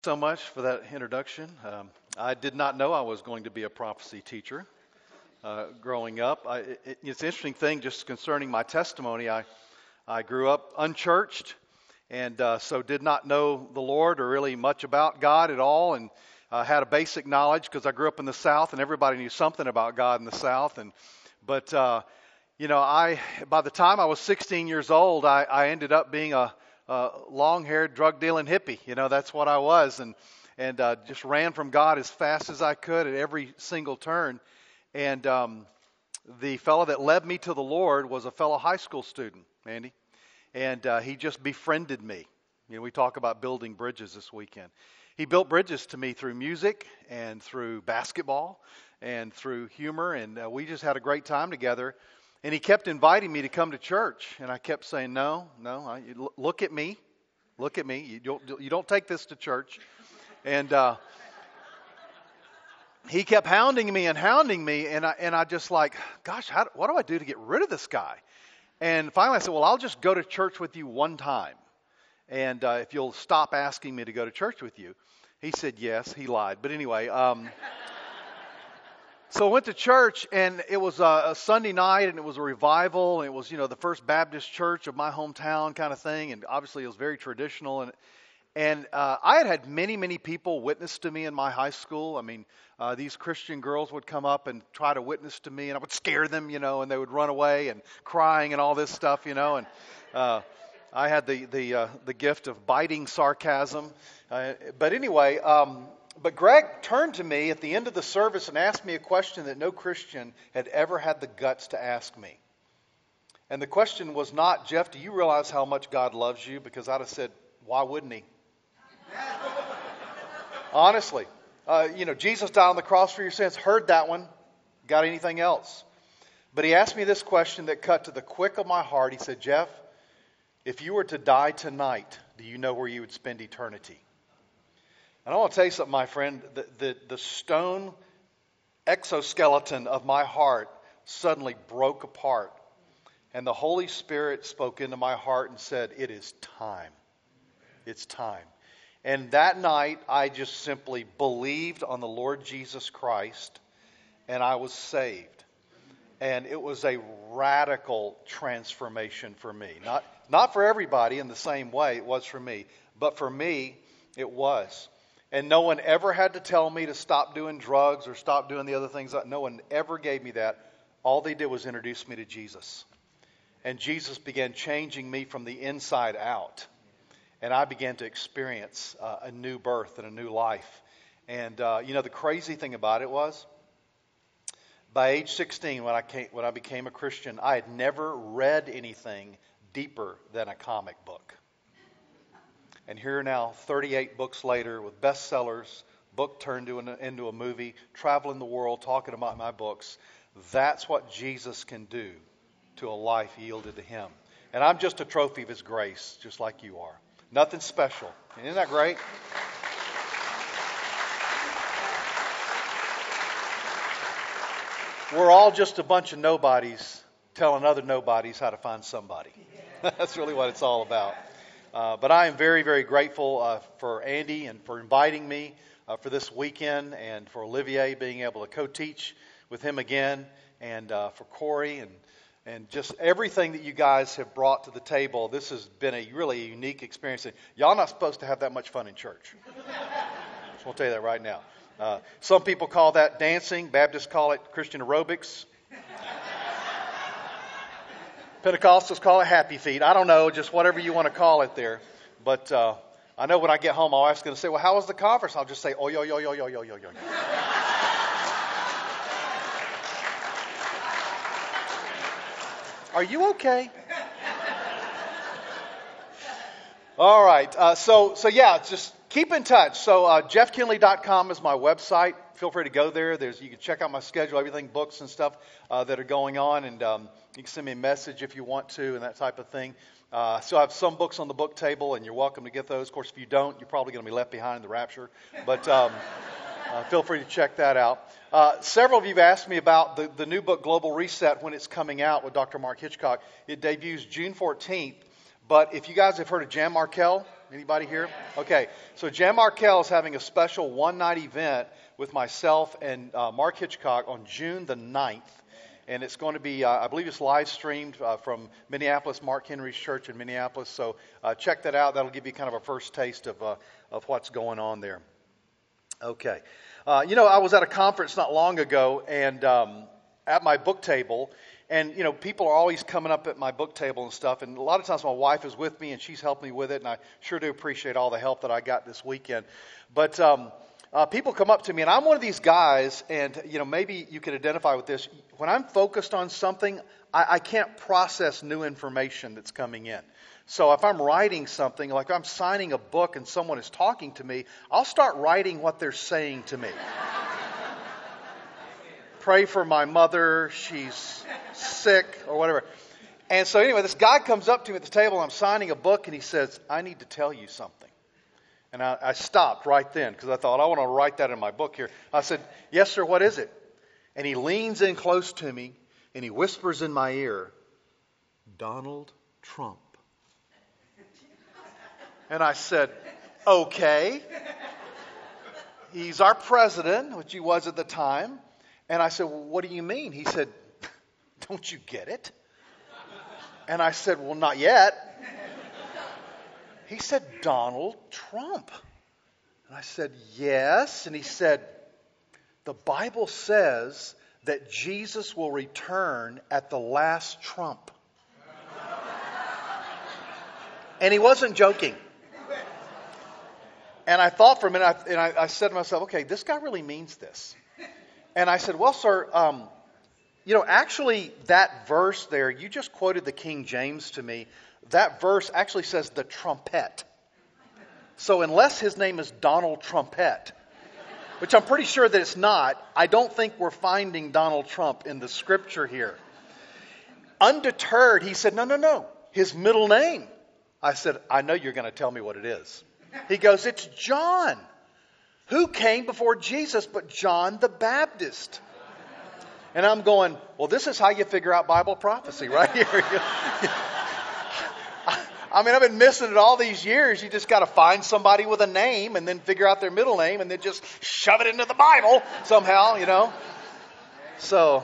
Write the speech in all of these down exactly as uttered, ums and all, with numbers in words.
So much for that introduction. Um, I did not know I was going to be a prophecy teacher uh, growing up. I, it, it's an interesting thing just concerning my testimony. I, I grew up unchurched and uh, so did not know the Lord or really much about God at all, and uh, had a basic knowledge because I grew up in the South and everybody knew something about God in the South. And But, uh, you know, I by the time I was sixteen years old, I, I ended up being a Uh, long-haired, drug-dealing hippie. You know, that's what I was, and and uh, just ran from God as fast as I could at every single turn. And um, the fellow that led me to the Lord was a fellow high school student, Andy, and uh, he just befriended me. You know, we talk about building bridges this weekend. He built bridges to me through music and through basketball and through humor, and uh, we just had a great time together. And he kept inviting me to come to church, and I kept saying, no, no, I, look at me, look at me. You don't, you don't take this to church. And uh, he kept hounding me and hounding me, and I, and I just like, gosh, how, what do I do to get rid of this guy? And finally I said, well, I'll just go to church with you one time, and uh, if you'll stop asking me to go to church with you. He said yes, he lied. But anyway, um So I went to church, and it was a, a Sunday night, and it was a revival, and it was, you know, the First Baptist Church of my hometown kind of thing, and obviously it was very traditional. And and uh, I had had many, many people witness to me in my high school. I mean, uh, these Christian girls would come up and try to witness to me, and I would scare them, you know, and they would run away and crying and all this stuff, you know. And uh, I had the the uh, the gift of biting sarcasm. Uh, but anyway. Um, But Greg turned to me at the end of the service and asked me a question that no Christian had ever had the guts to ask me. And the question was not, Jeff, do you realize how much God loves you? Because I'd have said, why wouldn't he? Honestly. Uh, you know, Jesus died on the cross for your sins. Heard that one. Got anything else? But he asked me this question that cut to the quick of my heart. He said, Jeff, if you were to die tonight, do you know where you would spend eternity? And I want to tell you something, my friend. The, the, the stone exoskeleton of my heart suddenly broke apart. And the Holy Spirit spoke into my heart and said, it is time. It's time. And that night, I just simply believed on the Lord Jesus Christ, and I was saved. And it was a radical transformation for me. Not, not for everybody in the same way it was for me, but for me, it was. And no one ever had to tell me to stop doing drugs or stop doing the other things. No one ever gave me that. All they did was introduce me to Jesus. And Jesus began changing me from the inside out. And I began to experience uh, a new birth and a new life. And, uh, you know, the crazy thing about it was, by age sixteen, when I, came, when I became a Christian, I had never read anything deeper than a comic book. And here now, thirty-eight books later, with bestsellers, book turned to an, into a movie, traveling the world, talking about my books. That's what Jesus can do to a life yielded to Him. And I'm just a trophy of His grace, just like you are. Nothing special. Isn't that great? We're all just a bunch of nobodies telling other nobodies how to find somebody. That's really what it's all about. Uh, but I am very, very grateful uh, for Andy and for inviting me uh, for this weekend, and for Olivier being able to co-teach with him again, and uh, for Corey and and just everything that you guys have brought to the table. This has been a really unique experience. And y'all not supposed to have that much fun in church. Just want to tell you that right now. Uh, some people call that dancing. Baptists call it Christian aerobics. Pentecostals call it happy feet. I don't know, just whatever you want to call it there. But uh, I know when I get home, my wife's going to say, well, how was the conference? I'll just say, oh, yo, yo, yo, yo, yo, yo, yo. Are you okay? All right. Uh, so, so yeah, just keep in touch. So uh, jeff kinley dot com is my website. Feel free to go there. There's you can check out my schedule, everything, books and stuff uh, that are going on, and um, you can send me a message if you want to, and that type of thing. Uh, so I have some books on the book table, and you're welcome to get those. Of course, if you don't, you're probably going to be left behind in the rapture. But um, uh, feel free to check that out. Uh, several of you have asked me about the, the new book, Global Reset, when it's coming out with Doctor Mark Hitchcock. It debuts June fourteenth. But if you guys have heard of Jan Markell, Anybody here? Okay, so Jan Markell is having a special one-night event with myself and uh, Mark Hitchcock on June the ninth. And it's going to be, uh, I believe it's live streamed uh, from Minneapolis, Mark Henry's church in Minneapolis. So uh, check that out. That'll give you kind of a first taste of uh, of what's going on there. Okay. Uh, you know, I was at a conference not long ago and um, at my book table. And, you know, people are always coming up at my book table and stuff. And a lot of times my wife is with me and she's helped me with it. And I sure do appreciate all the help that I got this weekend. But um, uh, people come up to me, and I'm one of these guys, and, you know, maybe you can identify with this. When I'm focused on something, I, I can't process new information that's coming in. So if I'm writing something, like I'm signing a book and someone is talking to me, I'll start writing what they're saying to me. Pray for my mother, she's sick, or whatever. And so anyway, this guy comes up to me at the table, I'm signing a book, and he says, I need to tell you something. And I, I stopped right then, because I thought, I want to write that in my book here. I said, yes, sir, what is it? And he leans in close to me, and he whispers in my ear, Donald Trump. And I said, okay. He's our president, which he was at the time. And I said, well, what do you mean? He said, don't you get it? And I said, well, not yet. He said, Donald Trump. And I said, yes. And he said, the Bible says that Jesus will return at the last trump. And he wasn't joking. And I thought for a minute, and I, I said to myself, okay, this guy really means this. And I said, well, sir, um, you know, actually that verse there, you just quoted the King James to me. That verse actually says the trumpet. So unless his name is Donald Trumpet, which I'm pretty sure that it's not, I don't think we're finding Donald Trump in the scripture here. Undeterred, he said, no, no, no, his middle name. I said, I know you're going to tell me what it is. He goes, it's John. Who came before Jesus but John the Baptist? And I'm going, well, this is how you figure out Bible prophecy right here. I mean, I've been missing it all these years. You just got to find somebody with a name and then figure out their middle name and then just shove it into the Bible somehow, you know. So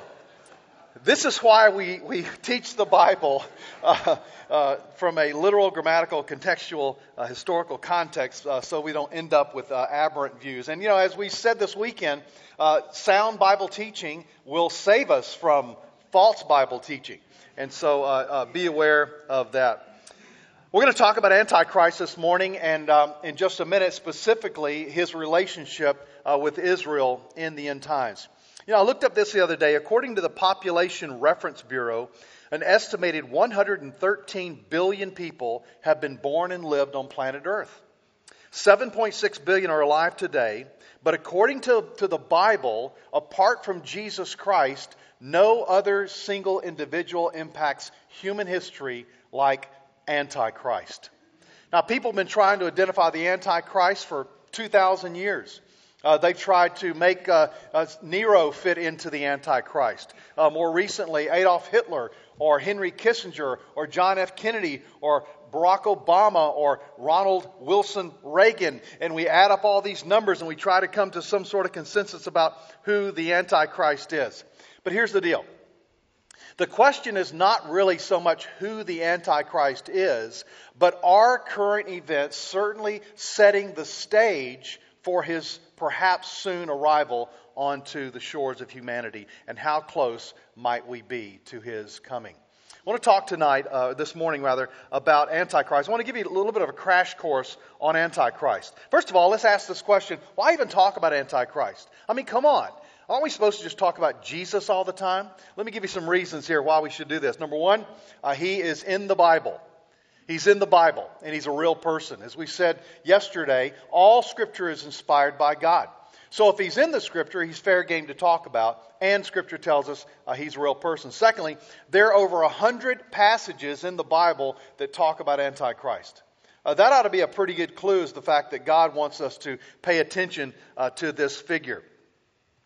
this is why we, we teach the Bible uh, uh, from a literal, grammatical, contextual, uh, historical context uh, so we don't end up with uh, aberrant views. And, you know, as we said this weekend, uh, sound Bible teaching will save us from false Bible teaching. And so uh, uh, be aware of that. We're going to talk about Antichrist this morning, and um, in just a minute, specifically his relationship uh, with Israel in the end times. You know, I looked up this the other day. According to the Population Reference Bureau, an estimated one hundred thirteen billion people have been born and lived on planet Earth. seven point six billion are alive today, but according to, to the Bible, apart from Jesus Christ, no other single individual impacts human history like Antichrist. Now, people have been trying to identify the Antichrist for two thousand years. Uh, they've tried to make uh, uh, Nero fit into the Antichrist. Uh, more recently, Adolf Hitler or Henry Kissinger or John F. Kennedy or Barack Obama or Ronald Wilson Reagan. And we add up all these numbers and we try to come to some sort of consensus about who the Antichrist is. But here's the deal. The question is not really so much who the Antichrist is, but are current events certainly setting the stage for his perhaps soon arrival onto the shores of humanity, and how close might we be to his coming? I want to talk tonight, uh, this morning rather, about Antichrist. I want to give you a little bit of a crash course on Antichrist. First of all, let's ask this question, why even talk about Antichrist? I mean, come on. Aren't we supposed to just talk about Jesus all the time? Let me give you some reasons here why we should do this. Number one, uh, he is in the Bible. He's in the Bible, and he's a real person. As we said yesterday, all Scripture is inspired by God. So if he's in the Scripture, he's fair game to talk about, and Scripture tells us uh, he's a real person. Secondly, there are over a hundred passages in the Bible that talk about Antichrist. Uh, that ought to be a pretty good clue, is the fact that God wants us to pay attention uh, to this figure.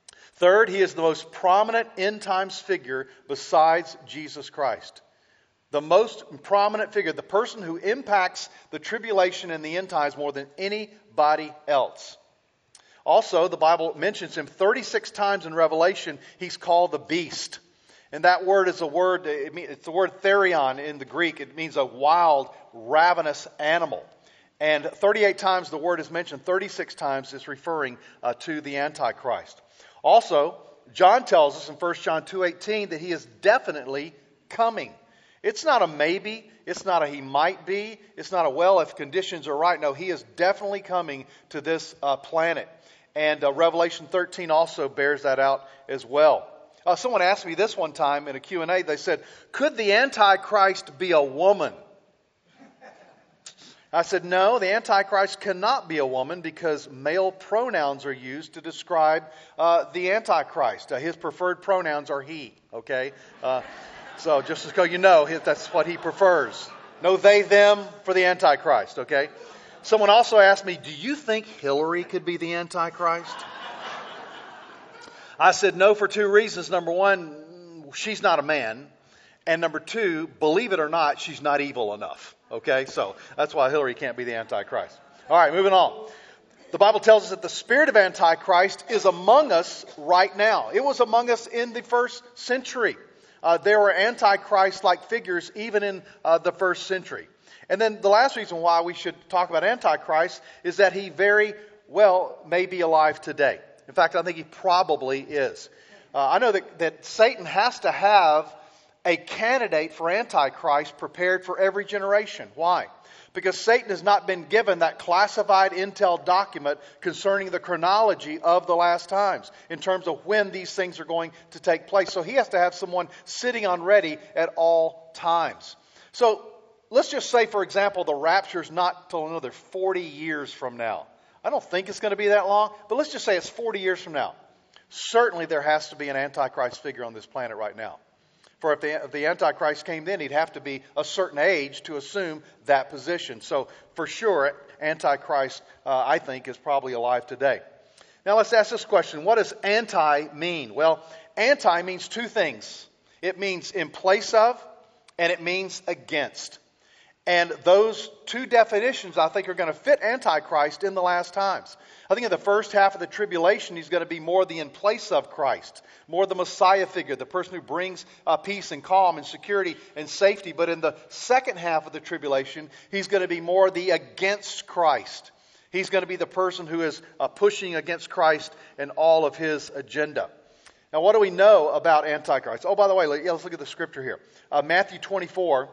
Third, he is the most prominent end times figure besides Jesus Christ. The most prominent figure, the person who impacts the tribulation and the end times more than anybody else. Also, the Bible mentions him thirty-six times in Revelation. He's called the beast. And that word is a word, it means, it's the word therion in the Greek. It means a wild, ravenous animal. And thirty-eight times the word is mentioned, thirty-six times it's referring uh, to the Antichrist. Also, John tells us in First John two eighteen that he is definitely coming. It's not a maybe. It's not a he might be. It's not a well if conditions are right. No, he is definitely coming to this uh, planet. And uh, Revelation thirteen also bears that out as well. Uh, someone asked me this one time in a Q and A. They said, could the Antichrist be a woman? I said, no, the Antichrist cannot be a woman because male pronouns are used to describe uh, the Antichrist. Uh, his preferred pronouns are he, okay? Uh, so just so you know, that's what he prefers. No they, them for the Antichrist, okay? Someone also asked me, do you think Hillary could be the Antichrist? I said no for two reasons. Number one, she's not a man. And number two, believe it or not, she's not evil enough. Okay, so that's why Hillary can't be the Antichrist. All right, moving on. The Bible tells us that the spirit of Antichrist is among us right now. It was among us in the first century. Uh, there were Antichrist-like figures even in uh, the first century. And then the last reason why we should talk about Antichrist is that he very well may be alive today. In fact, I think he probably is. Uh, I know that, that Satan has to have a candidate for Antichrist prepared for every generation. Why? Because Satan has not been given that classified intel document concerning the chronology of the last times in terms of when these things are going to take place. So he has to have someone sitting on ready at all times. So let's just say, for example, the rapture is not till another forty years from now. I don't think it's going to be that long, but let's just say it's forty years from now. Certainly there has to be an Antichrist figure on this planet right now. For if the, if the Antichrist came then, he'd have to be a certain age to assume that position. So for sure, Antichrist, uh, I think, is probably alive today. Now let's ask this question. What does anti mean? Well, anti means two things. It means in place of, and it means against. And those two definitions, I think, are going to fit Antichrist in the last times. I think in the first half of the tribulation, he's going to be more the in place of Christ, more the Messiah figure, the person who brings uh, peace and calm and security and safety. But in the second half of the tribulation, he's going to be more the against Christ. He's going to be the person who is uh, pushing against Christ and all of his agenda. Now, what do we know about Antichrist? Oh, by the way, let's look at the scripture here. Uh, Matthew twenty-four.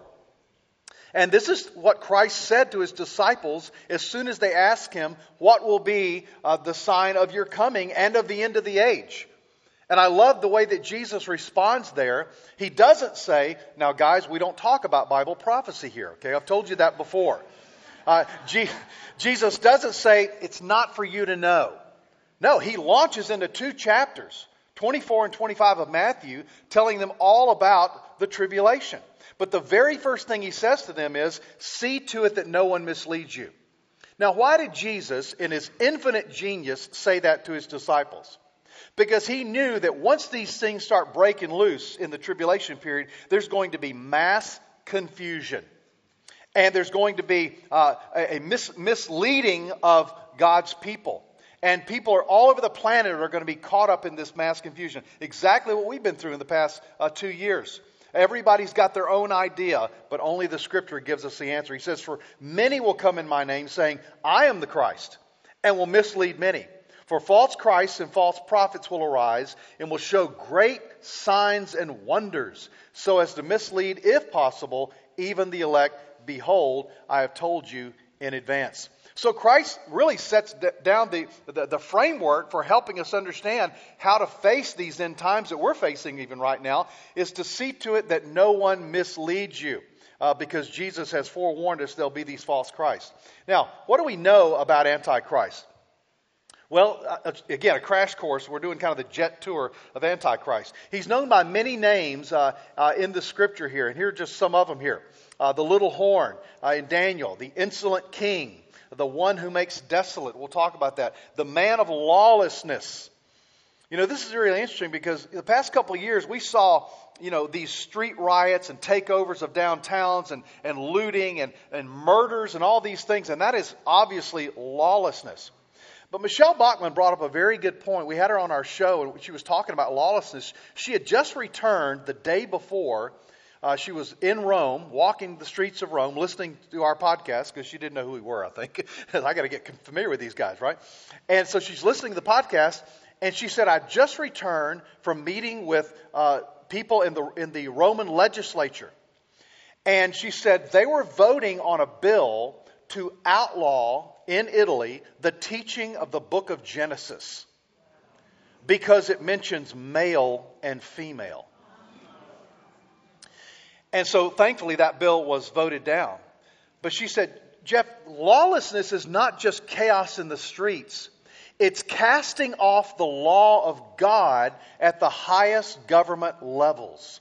And this is what Christ said to his disciples as soon as they asked him, what will be uh, the sign of your coming and of the end of the age? And I love the way that Jesus responds there. He doesn't say, now guys, we don't talk about Bible prophecy here. Okay, I've told you that before. Uh, G- Jesus doesn't say, it's not for you to know. No, he launches into two chapters, twenty-four and twenty-five of Matthew, telling them all about the tribulation. But the very first thing he says to them is, see to it that no one misleads you. Now, why did Jesus, in his infinite genius, say that to his disciples? Because he knew that once these things start breaking loose in the tribulation period, there's going to be mass confusion. And there's going to be uh, a mis- misleading of God's people. And people are all over the planet are going to be caught up in this mass confusion. Exactly what we've been through in the past uh, two years. Everybody's got their own idea, but only the Scripture gives us the answer. He says, for many will come in my name, saying, I am the Christ, and will mislead many. For false Christs and false prophets will arise, and will show great signs and wonders, so as to mislead, if possible, even the elect. Behold, I have told you in advance. So Christ really sets down the, the, the framework for helping us understand how to face these end times that we're facing even right now, is to see to it that no one misleads you. Uh, because Jesus has forewarned us there'll be these false Christs. Now, what do we know about Antichrist? Well, uh, again, a crash course. We're doing kind of the jet tour of Antichrist. He's known by many names uh, uh, in the Scripture here. And here are just some of them here. Uh, the little horn uh, in Daniel. The insolent king. The one who makes desolate. We'll talk about that. The man of lawlessness. You know, this is really interesting because the past couple of years we saw, you know, these street riots and takeovers of downtowns and, and looting and, and murders and all these things. And that is obviously lawlessness. But Michelle Bachman brought up a very good point. We had her on our show and she was talking about lawlessness. She had just returned the day before. Uh, she was in Rome, walking the streets of Rome, listening to our podcast because she didn't know who we were, I think. I got to get familiar with these guys, right? And so she's listening to the podcast. And she said, I just returned from meeting with uh, people in the in the Roman legislature. And she said they were voting on a bill to outlaw in Italy the teaching of the book of Genesis because it mentions male and female. And so thankfully that bill was voted down. But she said, Jeff, lawlessness is not just chaos in the streets. It's casting off the law of God at the highest government levels.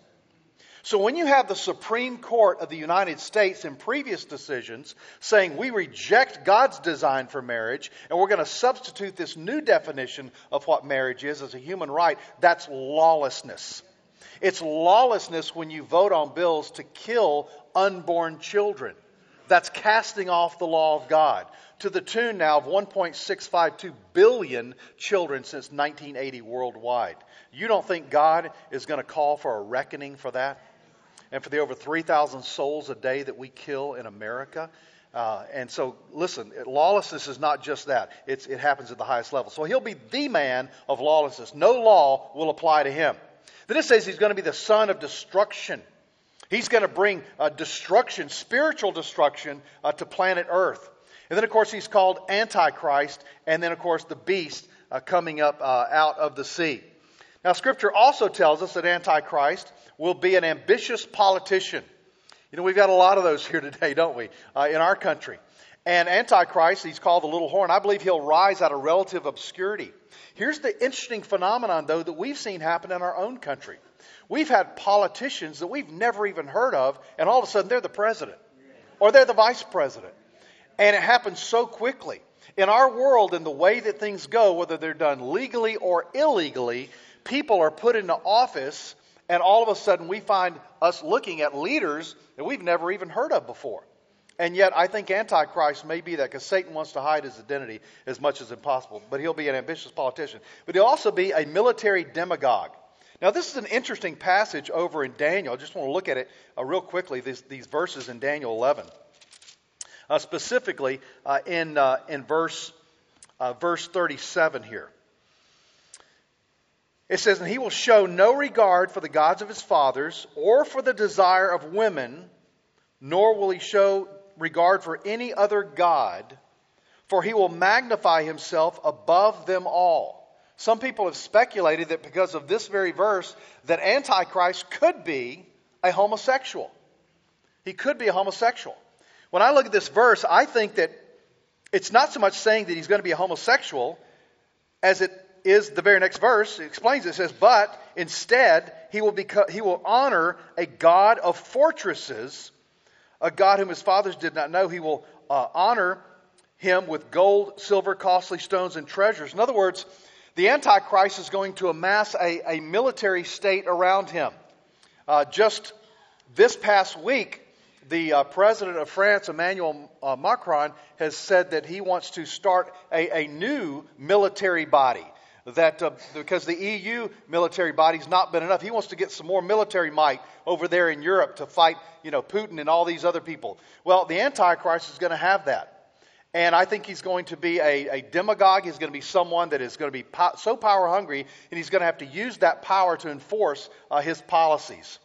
So when you have the Supreme Court of the United States in previous decisions saying we reject God's design for marriage and we're going to substitute this new definition of what marriage is as a human right, that's lawlessness. It's lawlessness when you vote on bills to kill unborn children. That's casting off the law of God. To the tune now of one point six five two billion children since nineteen eighty worldwide. You don't think God is going to call for a reckoning for that? And for the over three thousand souls a day that we kill in America? Uh, and so, listen, lawlessness is not just that. It's, it happens at the highest level. So he'll be the man of lawlessness. No law will apply to him. Then it says he's going to be the son of destruction. He's going to bring uh, destruction, spiritual destruction, uh, to planet Earth. And then, of course, he's called Antichrist. And then, of course, the beast uh, coming up uh, out of the sea. Now, Scripture also tells us that Antichrist will be an ambitious politician. You know, we've got a lot of those here today, don't we, uh, in our country. And Antichrist, he's called the little horn. I believe he'll rise out of relative obscurity. Here's the interesting phenomenon, though, that we've seen happen in our own country. We've had politicians that we've never even heard of, and all of a sudden they're the president. Or they're the vice president. And it happens so quickly. In our world, in the way that things go, whether they're done legally or illegally, people are put into office, and all of a sudden we find us looking at leaders that we've never even heard of before. And yet I think Antichrist may be that because Satan wants to hide his identity as much as impossible. But he'll be an ambitious politician. But he'll also be a military demagogue. Now this is an interesting passage over in Daniel. I just want to look at it uh, real quickly, these, these verses in Daniel eleven. Uh, specifically uh, in uh, in verse uh, verse thirty-seven here. It says, and he will show no regard for the gods of his fathers or for the desire of women, nor will he show regard for any other god, for he will magnify himself above them all. Some people have speculated that because of this very verse, that Antichrist could be a homosexual. He could be a homosexual. When I look at this verse, I think that it's not so much saying that he's going to be a homosexual as it is the very next verse. It explains it. It says, but instead he will beco- he will honor a God of fortresses, a God whom his fathers did not know. He will uh, honor him with gold, silver, costly stones, and treasures. In other words, the Antichrist is going to amass a, a military state around him. Uh, just this past week, the uh, president of France, Emmanuel uh, Macron, has said that he wants to start a, a new military body. That uh, because the E U military body's not been enough, he wants to get some more military might over there in Europe to fight, you know, Putin and all these other people. Well, the Antichrist is going to have that. And I think he's going to be a, a demagogue. He's going to be someone that is going to be po- so power hungry, and he's going to have to use that power to enforce uh, his policies.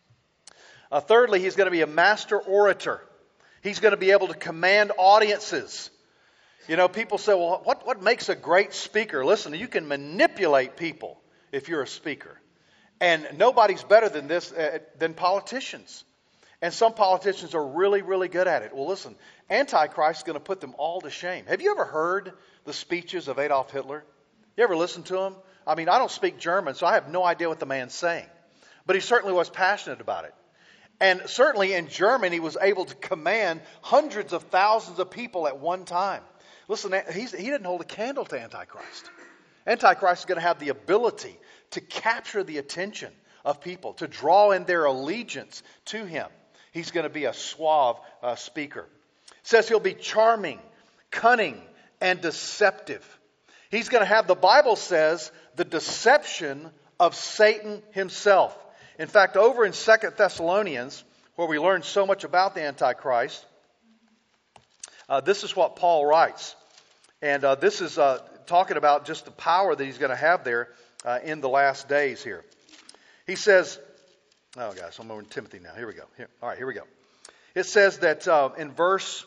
Uh, thirdly, he's going to be a master orator. He's going to be able to command audiences. You know, people say, well, what, what makes a great speaker? Listen, you can manipulate people if you're a speaker. And nobody's better than this, uh, than politicians. And some politicians are really, really good at it. Well, listen, Antichrist is going to put them all to shame. Have you ever heard the speeches of Adolf Hitler? You ever listened to him? I mean, I don't speak German, so I have no idea what the man's saying. But he certainly was passionate about it. And certainly in German, he was able to command hundreds of thousands of people at one time. Listen, he's, he didn't hold a candle to Antichrist. Antichrist is going to have the ability to capture the attention of people, to draw in their allegiance to him. He's going to be a suave uh, speaker. It says he'll be charming, cunning, and deceptive. He's going to have, the Bible says, the deception of Satan himself. In fact, over in Second Thessalonians, where we learn so much about the Antichrist, uh, this is what Paul writes. And uh, this is uh, talking about just the power that he's going to have there uh, in the last days here. He says, oh gosh, I'm over in Timothy now. Here we go. Here. All right, here we go. It says that uh, in verse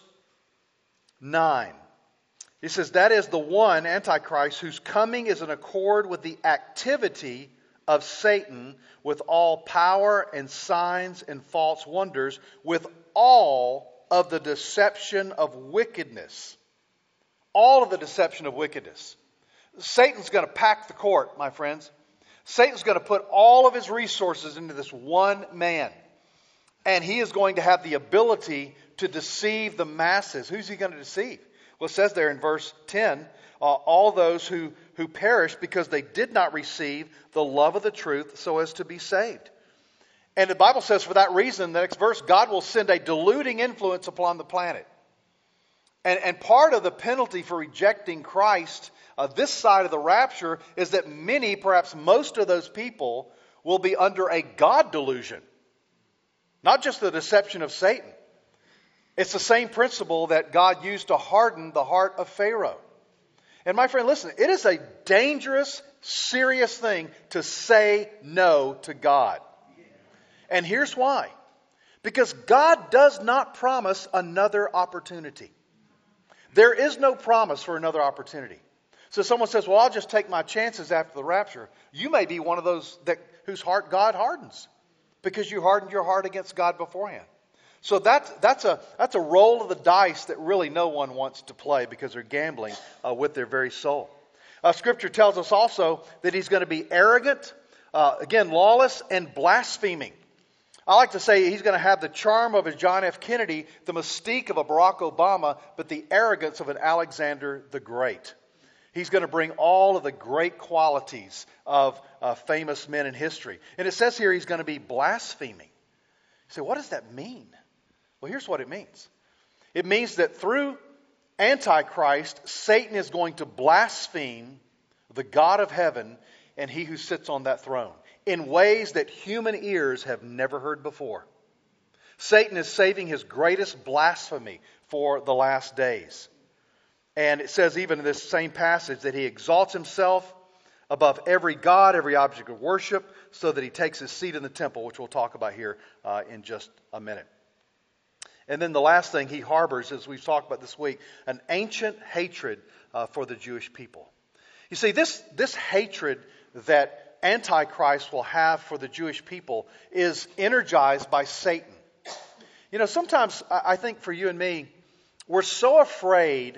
nine, he says, that is the one, Antichrist, whose coming is in accord with the activity of Satan, with all power and signs and false wonders, with all of the deception of wickedness. All of the deception of wickedness. Satan's going to pack the court, my friends. Satan's going to put all of his resources into this one man. And he is going to have the ability to deceive the masses. Who's he going to deceive? Well, it says there in verse ten, uh, all those who, who perish because they did not receive the love of the truth so as to be saved. And the Bible says for that reason, the next verse, God will send a deluding influence upon the planet. And, and part of the penalty for rejecting Christ uh, this side of the rapture is that many, perhaps most of those people, will be under a God delusion. Not just the deception of Satan. It's the same principle that God used to harden the heart of Pharaoh. And my friend, listen, it is a dangerous, serious thing to say no to God. And here's why. Because God does not promise another opportunity. There is no promise for another opportunity. So someone says, well, I'll just take my chances after the rapture. You may be one of those that whose heart God hardens because you hardened your heart against God beforehand. So that's, that's, a, that's a roll of the dice that really no one wants to play because they're gambling uh, with their very soul. Uh, Scripture tells us also that he's going to be arrogant, uh, again, lawless, and blaspheming. I like to say he's going to have the charm of a John F. Kennedy, the mystique of a Barack Obama, but the arrogance of an Alexander the Great. He's going to bring all of the great qualities of uh, famous men in history. And it says here he's going to be blaspheming. You say, what does that mean? Well, here's what it means. It means that through Antichrist, Satan is going to blaspheme the God of heaven and he who sits on that throne in ways that human ears have never heard before. Satan is saving his greatest blasphemy for the last days. And it says even in this same passage that he exalts himself above every god, every object of worship, so that he takes his seat in the temple, which we'll talk about here uh, in just a minute. And then the last thing he harbors, as we've talked about this week, an ancient hatred uh, for the Jewish people. You see, this, this hatred that Antichrist will have for the Jewish people is energized by Satan. You know, sometimes I think for you and me, we're so afraid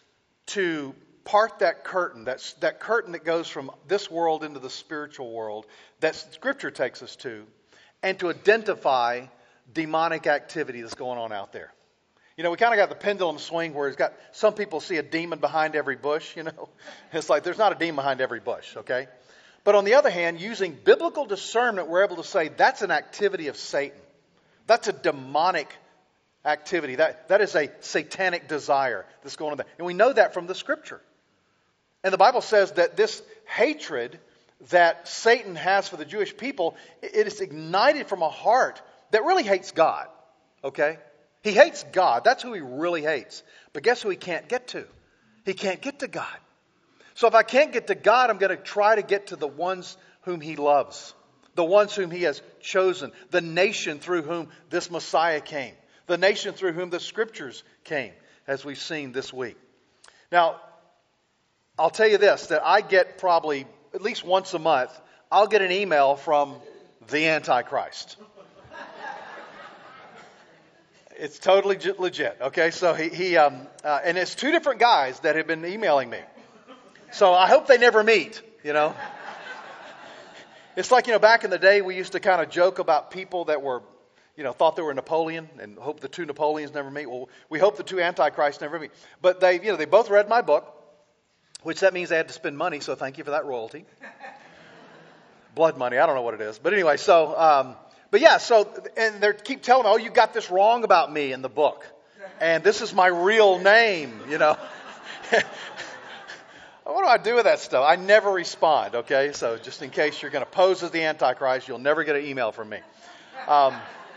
to part that curtain, that's, that curtain that goes from this world into the spiritual world that Scripture takes us to, and to identify demonic activity that's going on out there. You know, we kind of got the pendulum swing where it's got, some people see a demon behind every bush, you know. It's like there's not a demon behind every bush, okay? But on the other hand, using biblical discernment, we're able to say that's an activity of Satan. That's a demonic activity. That, that is a satanic desire that's going on there. And we know that from the Scripture. And the Bible says that this hatred that Satan has for the Jewish people, it is ignited from a heart that really hates God. Okay? He hates God. That's who he really hates. But guess who he can't get to? He can't get to God. So if I can't get to God, I'm going to try to get to the ones whom he loves. The ones whom he has chosen. The nation through whom this Messiah came. The nation through whom the Scriptures came, as we've seen this week. Now, I'll tell you this, that I get probably at least once a month, I'll get an email from the Antichrist. It's totally legit, okay? So he, he um, uh, and it's two different guys that have been emailing me. So I hope they never meet, you know. It's like, you know, back in the day, we used to kind of joke about people that were, you know, thought they were Napoleon and hope the two Napoleons never meet. Well, we hope the two Antichrists never meet. But they, you know, they both read my book. which that means they had to spend money, so thank you for that royalty. Blood money, I don't know what it is. But anyway, so, um, but yeah, so, and they keep telling me, oh, you got this wrong about me in the book. And this is my real name, you know. What do I do with that stuff? I never respond, okay? So just in case you're going to pose as the Antichrist, you'll never get an email from me. Um,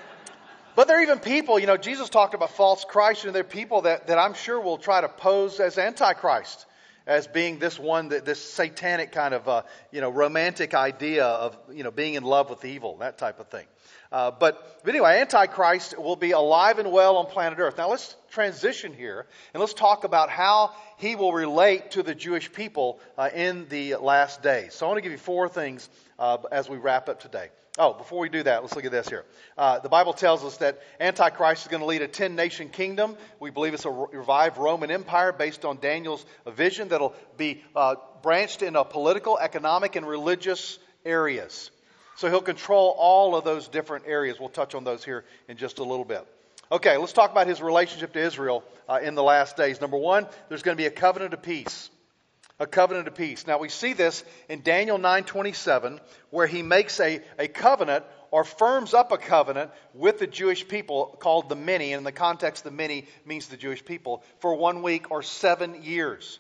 but there are even people, you know, Jesus talked about false Christ, and there are people that, that I'm sure will try to pose as Antichrist, as being this one, that this satanic kind of, uh, you know, romantic idea of, you know, being in love with evil, that type of thing. Uh, but, but anyway, Antichrist will be alive and well on planet Earth. Now let's transition here and let's talk about how he will relate to the Jewish people uh, in the last days. So I want to give you four things uh, as we wrap up today. Oh, before we do that, let's look at this here. Uh, the Bible tells us that Antichrist is going to lead a ten-nation kingdom. We believe it's a revived Roman Empire based on Daniel's vision that'll be uh, branched in a political, economic, and religious areas. So he'll control all of those different areas. We'll touch on those here in just a little bit. Okay, let's talk about his relationship to Israel uh, in the last days. Number one, there's going to be a covenant of peace. A covenant of peace. Now we see this in Daniel nine twenty-seven, where he makes a, a covenant or firms up a covenant with the Jewish people called the many. And in the context, the many means the Jewish people for one week or seven years.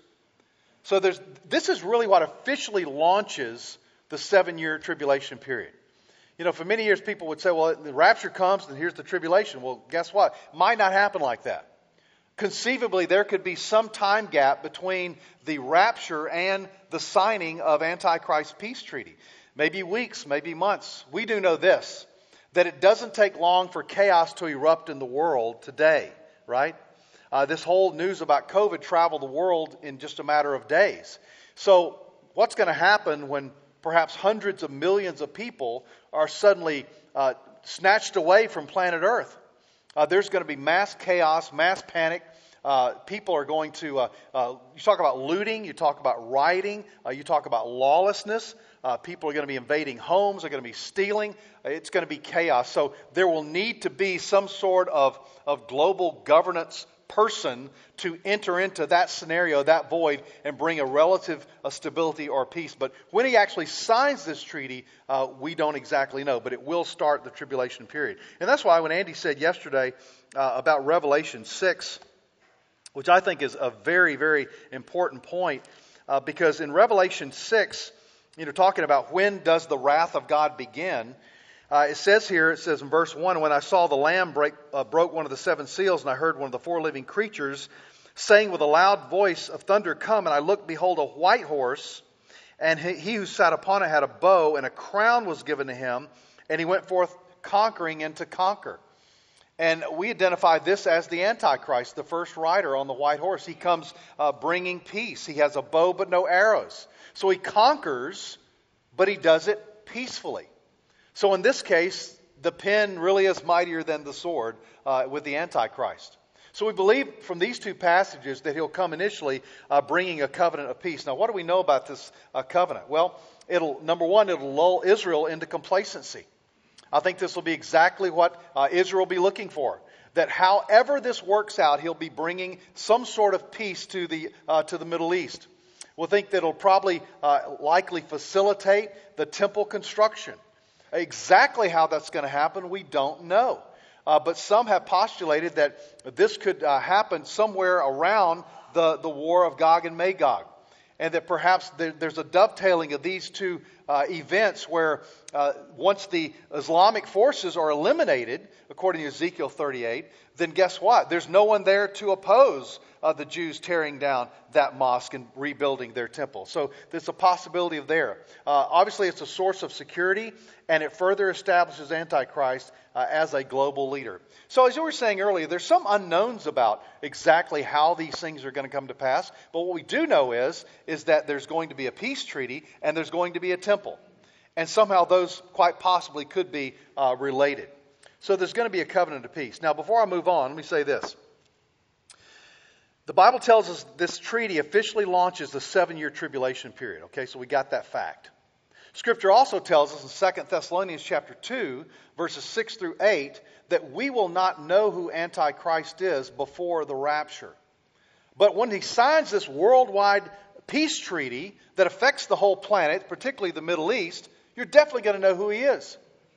So there's this is really what officially launches the seven-year tribulation period. You know, for many years people would say, well, the rapture comes and here's the tribulation. Well, guess what? It might not happen like that. Conceivably, there could be some time gap between the rapture and the signing of Antichrist peace treaty. Maybe weeks, maybe months. We do know this, that it doesn't take long for chaos to erupt in the world today, right? Uh, this whole news about COVID traveled the world in just a matter of days. So what's going to happen when perhaps hundreds of millions of people are suddenly uh, snatched away from planet Earth? Uh, there's going to be mass chaos, mass panic. Uh, people are going to, uh, uh, you talk about looting, you talk about rioting, uh, you talk about lawlessness. Uh, people are going to be invading homes, they're going to be stealing. Uh, it's going to be chaos. So there will need to be some sort of, of global governance person to enter into that scenario, that void, and bring a relative uh, stability or peace. But when he actually signs this treaty, uh, we don't exactly know. But it will start the tribulation period. And that's why when Andy said yesterday uh, about Revelation six, which I think is a very, very important point, uh, because in Revelation six, you know, talking about when does the wrath of God begin, Uh, it says here, it says in verse one, when I saw the Lamb break, uh, broke one of the seven seals, and I heard one of the four living creatures saying with a loud voice of thunder, come, and I looked, behold, a white horse, and he, he who sat upon it had a bow, and a crown was given to him, and he went forth conquering and to conquer. And we identify this as the Antichrist, the first rider on the white horse. He comes uh, bringing peace. He has a bow but no arrows. So he conquers, but he does it peacefully. So in this case, the pen really is mightier than the sword uh, with the Antichrist. So we believe from these two passages that he'll come initially uh, bringing a covenant of peace. Now, what do we know about this uh, covenant? Well, it'll number one, it'll lull Israel into complacency. I think this will be exactly what uh, Israel will be looking for. That however this works out, he'll be bringing some sort of peace to the uh, to the Middle East. We'll think that it'll probably uh, likely facilitate the temple construction. Exactly how that's going to happen, we don't know. Uh, but some have postulated that this could uh, happen somewhere around the, the war of Gog and Magog. And that perhaps there, there's a dovetailing of these two uh, events where uh, once the Islamic forces are eliminated, according to Ezekiel thirty-eight, then guess what? There's no one there to oppose uh, the Jews tearing down that mosque and rebuilding their temple. So there's a possibility of there. Uh, obviously, it's a source of security, and it further establishes Antichrist uh, as a global leader. So as you were saying earlier, there's some unknowns about exactly how these things are going to come to pass. But what we do know is, is that there's going to be a peace treaty and there's going to be a temple. And somehow those quite possibly could be uh, related. So there's going to be a covenant of peace. Now, before I move on, let me say this. The Bible tells us this treaty officially launches the seven-year tribulation period. Okay, so we got that fact. Scripture also tells us in Second Thessalonians chapter two, verses six through eight, that we will not know who Antichrist is before the rapture. But when he signs this worldwide peace treaty that affects the whole planet, particularly the Middle East, you're definitely going to know who he is.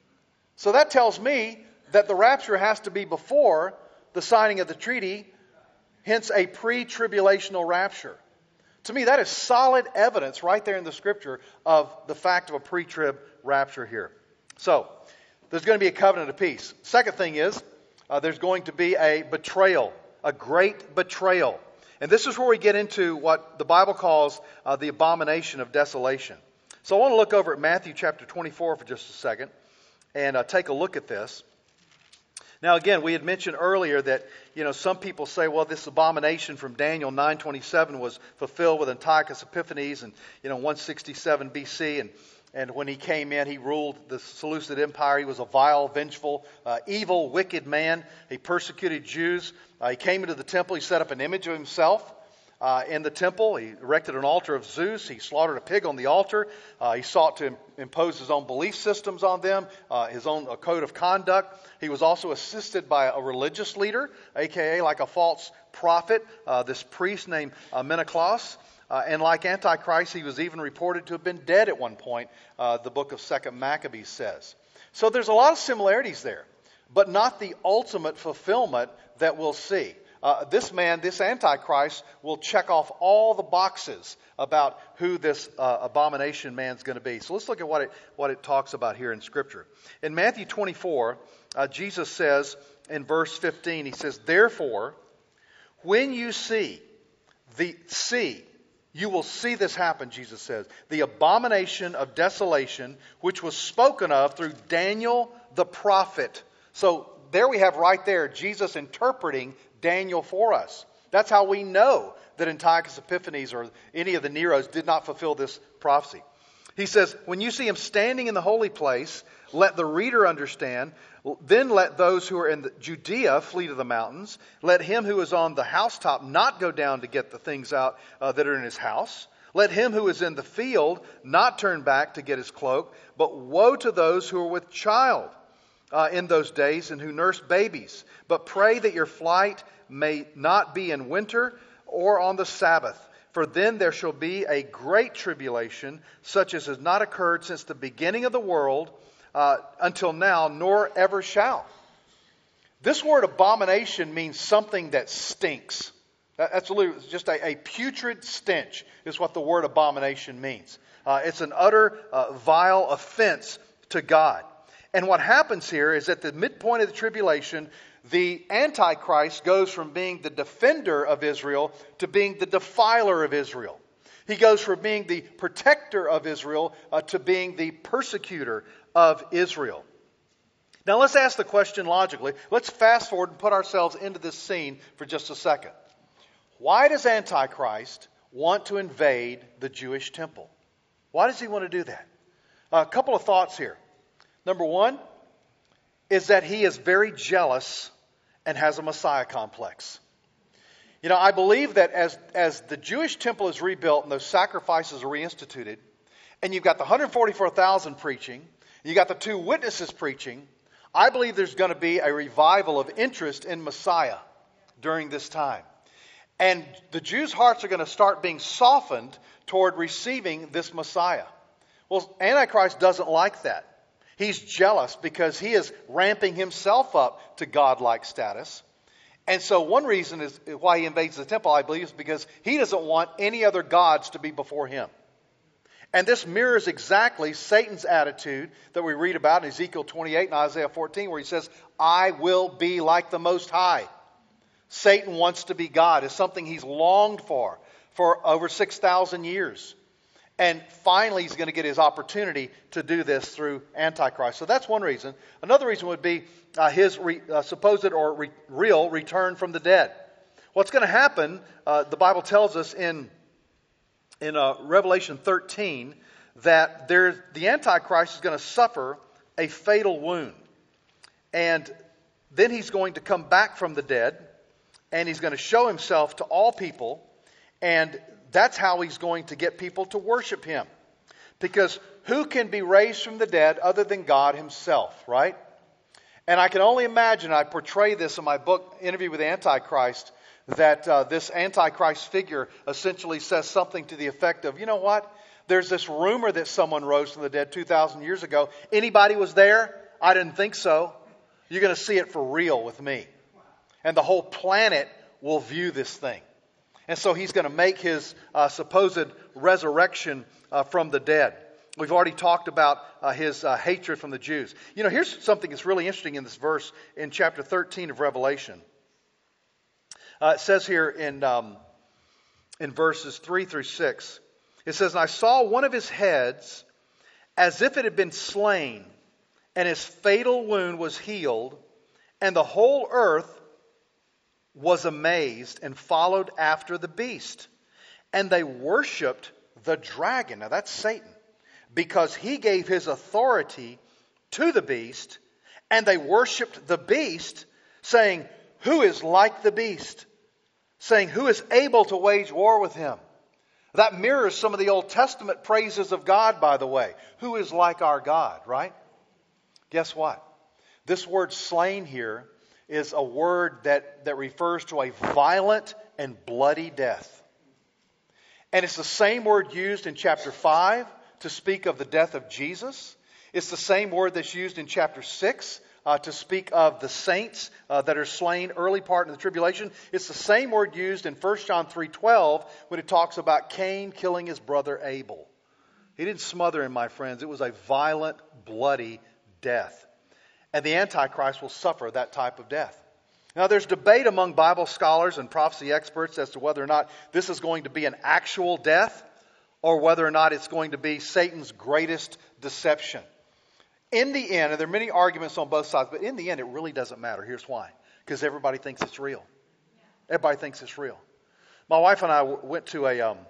So that tells me that the rapture has to be before the signing of the treaty, hence a pre-tribulational rapture. To me, that is solid evidence right there in the Scripture of the fact of a pre-trib rapture here. So, there's going to be a covenant of peace. Second thing is, uh, there's going to be a betrayal, a great betrayal. And this is where we get into what the Bible calls uh, the abomination of desolation. So I want to look over at Matthew chapter twenty-four for just a second and uh, take a look at this. Now again, we had mentioned earlier that, you know, some people say, well, this abomination from Daniel nine twenty-seven was fulfilled with Antiochus Epiphanes in, you know, one sixty-seven B C, and And when he came in, he ruled the Seleucid Empire. He was a vile, vengeful, uh, evil, wicked man. He persecuted Jews. Uh, he came into the temple. He set up an image of himself uh, in the temple. He erected an altar of Zeus. He slaughtered a pig on the altar. Uh, he sought to im- impose his own belief systems on them, uh, his own a code of conduct. He was also assisted by a religious leader, a k a like a false prophet, uh, this priest named uh, Menaclaus. Uh, and like Antichrist, he was even reported to have been dead at one point, uh, the book of Second Maccabees says. So there's a lot of similarities there, but not the ultimate fulfillment that we'll see. Uh, this man, this Antichrist, will check off all the boxes about who this uh, abomination man's going to be. So let's look at what it, what it talks about here in Scripture. In Matthew twenty-four, uh, Jesus says in verse fifteen, he says, "Therefore, when you see the see, you will see this happen," Jesus says, "the abomination of desolation, which was spoken of through Daniel the prophet." So there we have right there Jesus interpreting Daniel for us. That's how we know that Antiochus Epiphanes or any of the Neros did not fulfill this prophecy. He says, "When you see him standing in the holy place, let the reader understand. Then let those who are in Judea flee to the mountains. Let him who is on the housetop not go down to get the things out uh, that are in his house. Let him who is in the field not turn back to get his cloak. But woe to those who are with child uh, in those days and who nurse babies. But pray that your flight may not be in winter or on the Sabbath. For then there shall be a great tribulation, such as has not occurred since the beginning of the world uh, until now, nor ever shall." This word abomination means something that stinks. That's just a, a putrid stench is what the word abomination means. Uh, it's an utter uh, vile offense to God. And what happens here is at the midpoint of the tribulation, the Antichrist goes from being the defender of Israel to being the defiler of Israel. He goes from being the protector of Israel uh, to being the persecutor of Israel. Now let's ask the question logically. Let's fast forward and put ourselves into this scene for just a second. Why does Antichrist want to invade the Jewish temple? Why does he want to do that? A couple of thoughts here. Number one is that he is very jealous and has a Messiah complex. You know, I believe that as, as the Jewish temple is rebuilt and those sacrifices are reinstituted, and you've got the one hundred forty-four thousand preaching, you got the two witnesses preaching, I believe there's going to be a revival of interest in Messiah during this time. And the Jews' hearts are going to start being softened toward receiving this Messiah. Well, Antichrist doesn't like that. He's jealous because he is ramping himself up to godlike status. And so one reason is why he invades the temple, I believe, is because he doesn't want any other gods to be before him. And this mirrors exactly Satan's attitude that we read about in Ezekiel twenty-eight and Isaiah fourteen, where he says, "I will be like the Most High." Satan wants to be God. It's something he's longed for for over six thousand years. And finally, he's going to get his opportunity to do this through Antichrist. So that's one reason. Another reason would be uh, his re, uh, supposed or re, real return from the dead. What's going to happen, uh, the Bible tells us in, in uh, Revelation thirteen, that there, the Antichrist is going to suffer a fatal wound. And then he's going to come back from the dead, and he's going to show himself to all people, and that's how he's going to get people to worship him. Because who can be raised from the dead other than God himself, right? And I can only imagine, I portray this in my book, Interview with the Antichrist, that uh, this Antichrist figure essentially says something to the effect of, you know what? There's this rumor that someone rose from the dead two thousand years ago. Anybody was there? I didn't think so. You're going to see it for real with me. And the whole planet will view this thing. And so he's going to make his uh, supposed resurrection uh, from the dead. We've already talked about uh, his uh, hatred from the Jews. You know, here's something that's really interesting in this verse in chapter thirteen of Revelation. Uh, it says here in, um, in verses three through six, it says, "And I saw one of his heads as if it had been slain, and his fatal wound was healed, and the whole earth was amazed and followed after the beast. And they worshipped the dragon." Now that's Satan. "Because he gave his authority to the beast, and they worshipped the beast, saying, 'Who is like the beast?' Saying, 'Who is able to wage war with him?'" That mirrors some of the Old Testament praises of God, by the way. Who is like our God, right? Guess what? This word slain here is a word that, that refers to a violent and bloody death. And it's the same word used in chapter five to speak of the death of Jesus. It's the same word that's used in chapter six uh, to speak of the saints uh, that are slain early part in the tribulation. It's the same word used in First John three twelve when it talks about Cain killing his brother Abel. He didn't smother him, my friends. It was a violent, bloody death. And the Antichrist will suffer that type of death. Now, there's debate among Bible scholars and prophecy experts as to whether or not this is going to be an actual death or whether or not it's going to be Satan's greatest deception. In the end, and there are many arguments on both sides, but in the end, it really doesn't matter. Here's why. Because everybody thinks it's real. Everybody thinks it's real. My wife and I w- went to a, um,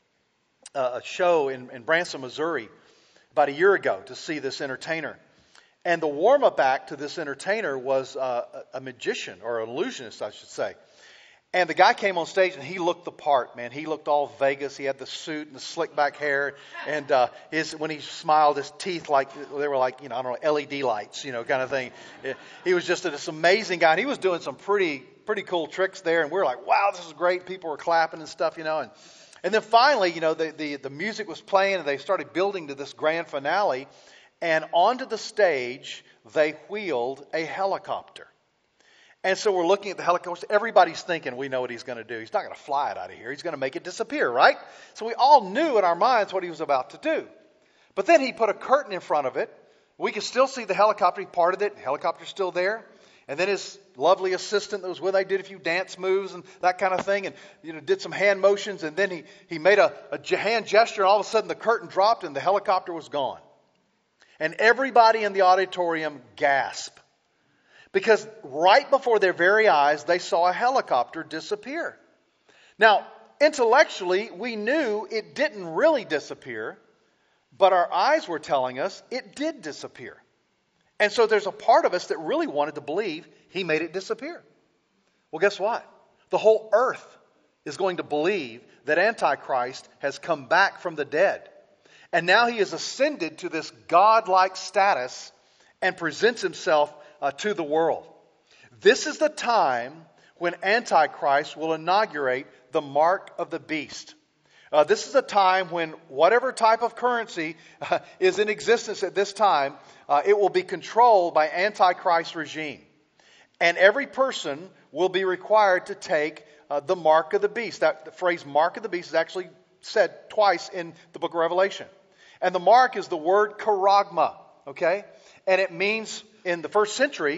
a show in, in Branson, Missouri about a year ago to see this entertainer. And the warm-up act to this entertainer was uh, a magician, or an illusionist, I should say. And the guy came on stage, and he looked the part, man. He looked all Vegas. He had the suit and the slick back hair. And uh, his when he smiled, his teeth, like they were like, you know, I don't know, L E D lights, you know, kind of thing. He was just this amazing guy. And he was doing some pretty pretty cool tricks there. And we were like, wow, this is great. People were clapping and stuff, you know. And, and then finally, you know, the, the, the music was playing, and they started building to this grand finale. And onto the stage, they wheeled a helicopter. And so we're looking at the helicopter. Everybody's thinking, we know what he's going to do. He's not going to fly it out of here. He's going to make it disappear, right? So we all knew in our minds what he was about to do. But then he put a curtain in front of it. We could still see the helicopter. He parted it. The helicopter's still there. And then his lovely assistant that was with him did a few dance moves and that kind of thing, and you know did some hand motions. And then he, he made a, a hand gesture, and all of a sudden the curtain dropped and the helicopter was gone. And everybody in the auditorium gasped. Because right before their very eyes, they saw a helicopter disappear. Now, intellectually, we knew it didn't really disappear, but our eyes were telling us it did disappear. And so there's a part of us that really wanted to believe he made it disappear. Well, guess what? The whole earth is going to believe that Antichrist has come back from the dead. And now he has ascended to this godlike status and presents himself Uh, to the world. This is the time when Antichrist will inaugurate the mark of the beast. Uh, this is a time when whatever type of currency uh, is in existence at this time, uh, it will be controlled by Antichrist regime. And every person will be required to take uh, the mark of the beast. That the phrase mark of the beast is actually said twice in the book of Revelation. And the mark is the word charagma, okay? And it means, in the first century,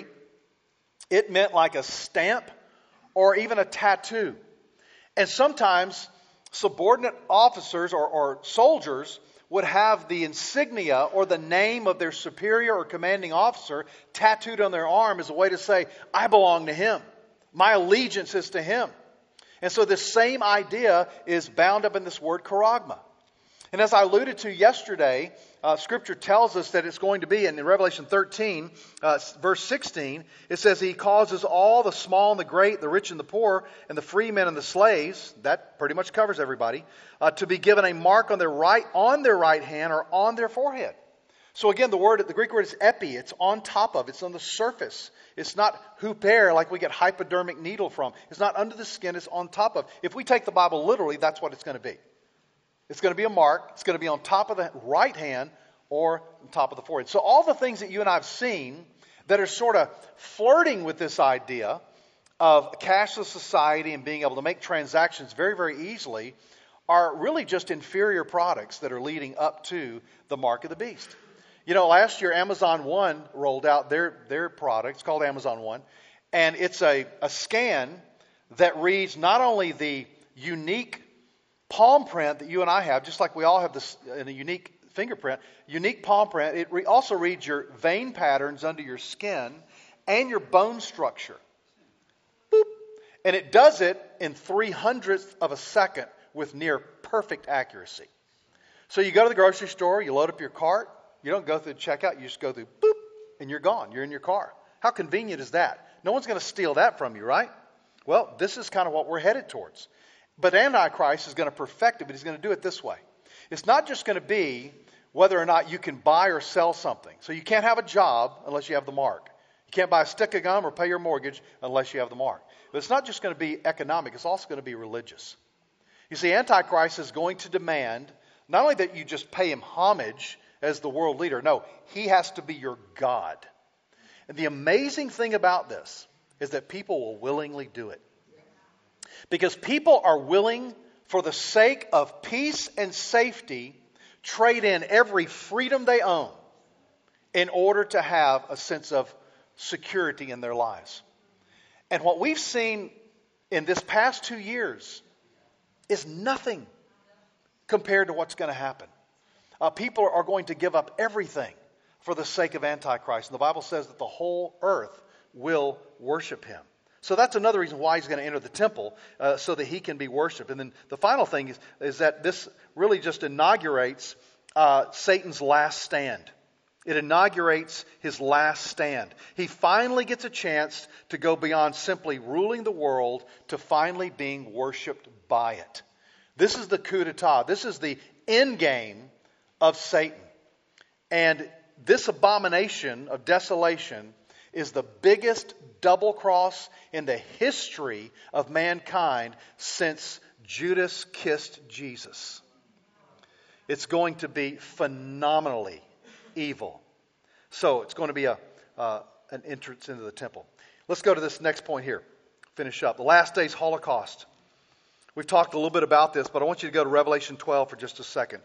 it meant like a stamp or even a tattoo. And sometimes subordinate officers or, or soldiers would have the insignia or the name of their superior or commanding officer tattooed on their arm as a way to say, I belong to him. My allegiance is to him. And so this same idea is bound up in this word charagma. And as I alluded to yesterday, uh, Scripture tells us that it's going to be, in Revelation thirteen, uh, verse sixteen, it says, He causes all the small and the great, the rich and the poor, and the free men and the slaves, that pretty much covers everybody, uh, to be given a mark on their right, on their right hand or on their forehead. So again, the word, the Greek word is epi. It's on top of, it's on the surface. It's not huper, like we get hypodermic needle from. It's not under the skin, it's on top of. If we take the Bible literally, that's what it's going to be. It's going to be a mark. It's going to be on top of the right hand or on top of the forehead. So all the things that you and I have seen that are sort of flirting with this idea of a cashless society and being able to make transactions very, very easily are really just inferior products that are leading up to the mark of the beast. You know, last year Amazon One rolled out their, their product. It's called Amazon One. And it's a, a scan that reads not only the unique palm print that you and I have, just like we all have this in a unique fingerprint, unique palm print, it re- also reads your vein patterns under your skin and your bone structure. Boop. And it does it in three hundredths of a second with near perfect accuracy. So you go to the grocery store, you load up your cart, you don't go through the checkout, you just go through, boop, and you're gone. You're in your car. How convenient is that? No one's going to steal that from you, right? Well, this is kind of what we're headed towards. But Antichrist is going to perfect it, but he's going to do it this way. It's not just going to be whether or not you can buy or sell something. So you can't have a job unless you have the mark. You can't buy a stick of gum or pay your mortgage unless you have the mark. But it's not just going to be economic, it's also going to be religious. You see, Antichrist is going to demand not only that you just pay him homage as the world leader, no, he has to be your God. And the amazing thing about this is that people will willingly do it. Because people are willing, for the sake of peace and safety, trade in every freedom they own in order to have a sense of security in their lives. And what we've seen in this past two years is nothing compared to what's going to happen. Uh, people are going to give up everything for the sake of Antichrist. And the Bible says that the whole earth will worship him. So that's another reason why he's going to enter the temple, uh, so that he can be worshipped. And then the final thing is, is that this really just inaugurates uh, Satan's last stand. It inaugurates his last stand. He finally gets a chance to go beyond simply ruling the world to finally being worshipped by it. This is the coup d'etat. This is the end game of Satan. And this abomination of desolation is the biggest double cross in the history of mankind since Judas kissed Jesus. It's going to be phenomenally evil. So it's going to be a uh, an entrance into the temple. Let's go to this next point here. Finish up. The last days Holocaust. We've talked a little bit about this, but I want you to go to Revelation twelve for just a second.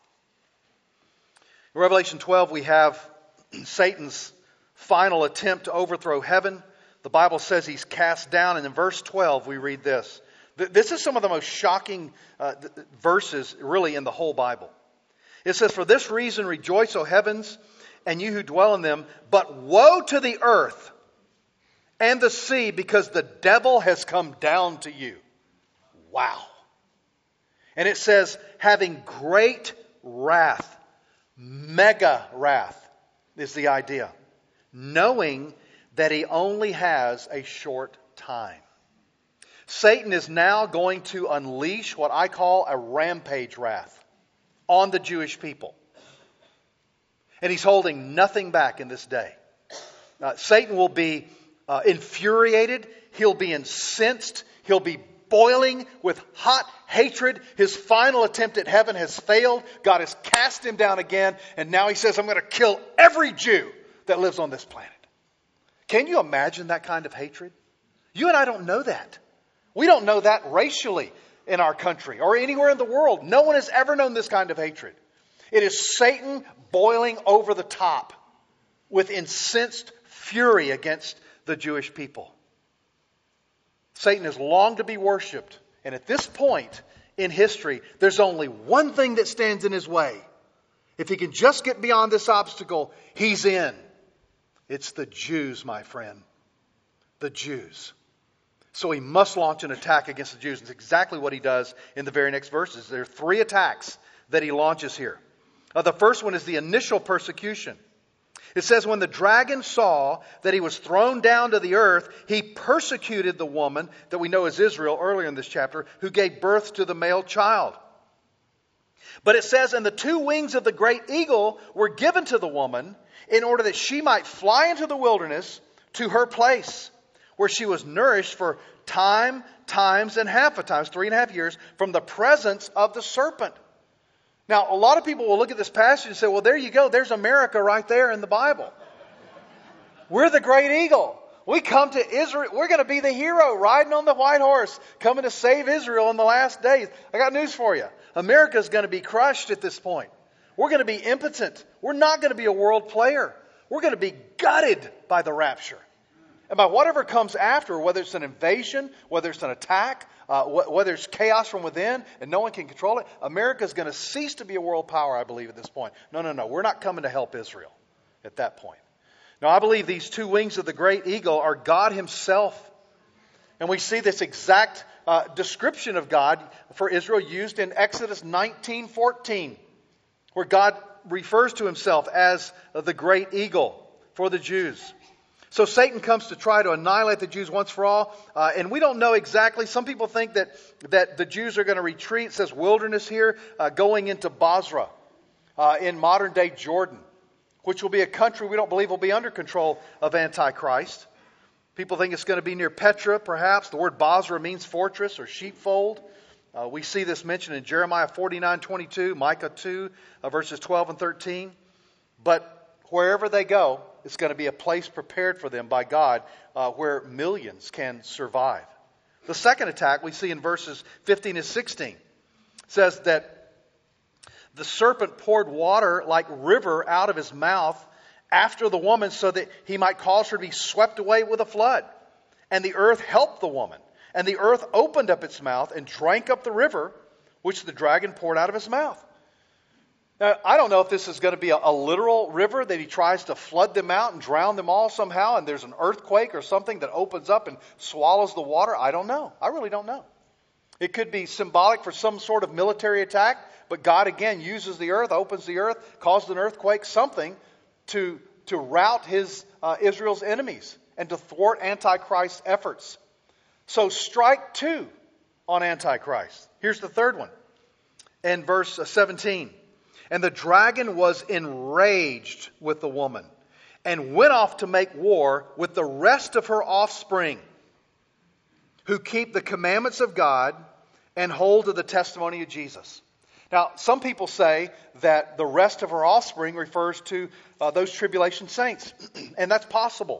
In Revelation twelve, we have Satan's final attempt to overthrow heaven. The Bible says he's cast down, and in verse twelve we read this. This is some of the most shocking uh, verses really in the whole Bible. It says, "For this reason rejoice, O heavens, and you who dwell in them, but woe to the earth and the sea, because the devil has come down to you." Wow. And it says, having great wrath, mega wrath is the idea, knowing that he only has a short time. Satan is now going to unleash what I call a rampage wrath on the Jewish people. And he's holding nothing back in this day. Uh, Satan will be uh, infuriated. He'll be incensed. He'll be boiling with hot hatred. His final attempt at heaven has failed. God has cast him down again. And now he says, I'm going to kill every Jew that lives on this planet. Can you imagine that kind of hatred? You and I don't know that. We don't know that racially in our country or anywhere in the world. No one has ever known this kind of hatred. It is Satan boiling over the top with incensed fury against the Jewish people. Satan has longed to be worshipped. And at this point in history, there's only one thing that stands in his way. If he can just get beyond this obstacle, he's in. It's the Jews, my friend. The Jews. So he must launch an attack against the Jews. It's exactly what he does in the very next verses. There are three attacks that he launches here. Uh, the first one is the initial persecution. It says, when the dragon saw that he was thrown down to the earth, he persecuted the woman that we know as Israel earlier in this chapter, who gave birth to the male child. But it says, and the two wings of the great eagle were given to the woman in order that she might fly into the wilderness to her place, where she was nourished for time, times, and half a times, three and a half years, from the presence of the serpent. Now, a lot of people will look at this passage and say, well, there you go. There's America right there in the Bible. We're the great eagle. We come to Israel. We're going to be the hero riding on the white horse, coming to save Israel in the last days. I got news for you. America's going to be crushed at this point. We're going to be impotent. We're not going to be a world player. We're going to be gutted by the rapture. And by whatever comes after, whether it's an invasion, whether it's an attack, uh, wh- whether it's chaos from within and no one can control it, America's going to cease to be a world power, I believe, at this point. No, no, no. We're not coming to help Israel at that point. Now, I believe these two wings of the great eagle are God Himself. And we see this exact uh, description of God for Israel used in Exodus nineteen fourteen, where God refers to Himself as the great eagle for the Jews. So Satan comes to try to annihilate the Jews once for all. Uh, and we don't know exactly. Some people think that, that the Jews are going to retreat. It says wilderness here, uh, going into Basra uh, in modern day Jordan, which will be a country we don't believe will be under control of Antichrist. People think it's going to be near Petra, perhaps. The word Basra means fortress or sheepfold. Uh, we see this mentioned in Jeremiah forty-nine twenty-two, Micah two, uh, verses twelve and thirteen. But wherever they go, it's going to be a place prepared for them by God uh, where millions can survive. The second attack we see in verses fifteen and sixteen. It says that the serpent poured water like river out of his mouth after the woman so that he might cause her to be swept away with a flood. And the earth helped the woman. And the earth opened up its mouth and drank up the river which the dragon poured out of his mouth. Now, I don't know if this is going to be a, a literal river that he tries to flood them out and drown them all somehow, and there's an earthquake or something that opens up and swallows the water. I don't know. I really don't know. It could be symbolic for some sort of military attack, but God again uses the earth, opens the earth, causes an earthquake, something to, to rout his uh, Israel's enemies and to thwart Antichrist's efforts. So strike two on Antichrist. Here's the third one in verse seventeen. And the dragon was enraged with the woman and went off to make war with the rest of her offspring who keep the commandments of God and hold to the testimony of Jesus. Now, some people say that the rest of her offspring refers to uh, those tribulation saints, and that's possible.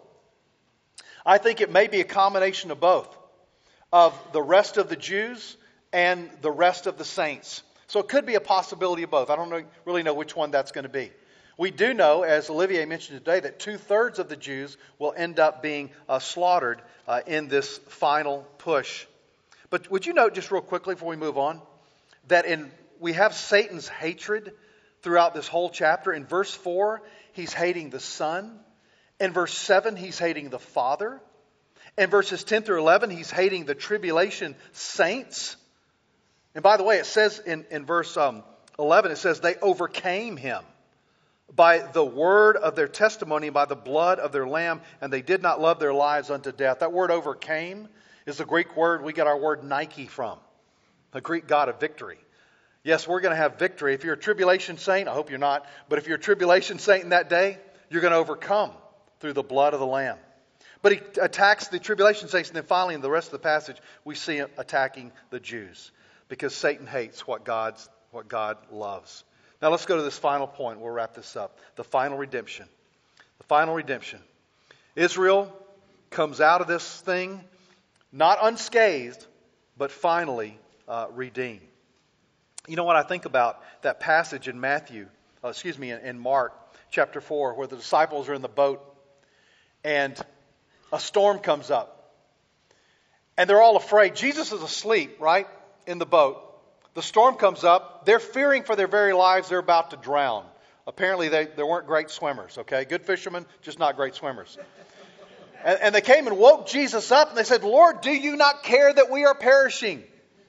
I think it may be a combination of both, of the rest of the Jews and the rest of the saints. So it could be a possibility of both. I don't know, really know which one that's going to be. We do know, as Olivier mentioned today, that two-thirds of the Jews will end up being uh, slaughtered uh, in this final push. But would you note, just real quickly before we move on, that in we have Satan's hatred throughout this whole chapter. In verse four, he's hating the Son. In verse seven, he's hating the Father. In verses ten through eleven, he's hating the tribulation saints. And by the way, it says in, in verse um, eleven, it says they overcame him by the word of their testimony and by the blood of their lamb, and they did not love their lives unto death. That word overcame is the Greek word we get our word Nike from, the Greek god of victory. Yes, we're going to have victory. If you're a tribulation saint, I hope you're not, but if you're a tribulation saint in that day, you're going to overcome through the blood of the Lamb. But he attacks the tribulation saints, and then finally in the rest of the passage, we see him attacking the Jews. Because Satan hates what God's what God loves. Now let's go to this final point. We'll wrap this up. The final redemption. The final redemption. Israel comes out of this thing not unscathed, but finally uh, redeemed. You know what I think about that passage in Matthew, uh, excuse me, in, in Mark chapter four, where the disciples are in the boat and a storm comes up. And they're all afraid. Jesus is asleep, right? In the boat. The storm comes up. They're fearing for their very lives. They're about to drown. Apparently they, they weren't great swimmers, okay? Good fishermen, just not great swimmers. And, and they came and woke Jesus up and they said, Lord, do you not care that we are perishing?